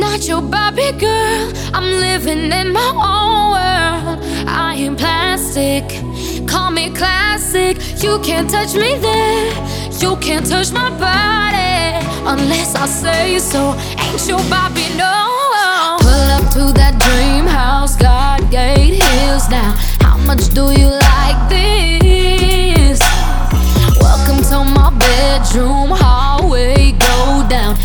not your Barbie girl. I'm living in my own world. I ain't plastic, call me classic. You can't touch me there, you can't touch my body unless I say so. Ain't your Barbie, no. Pull up to that dream house, God gate hills now. How much do you like this? Welcome to my bedroom, hallway, go down.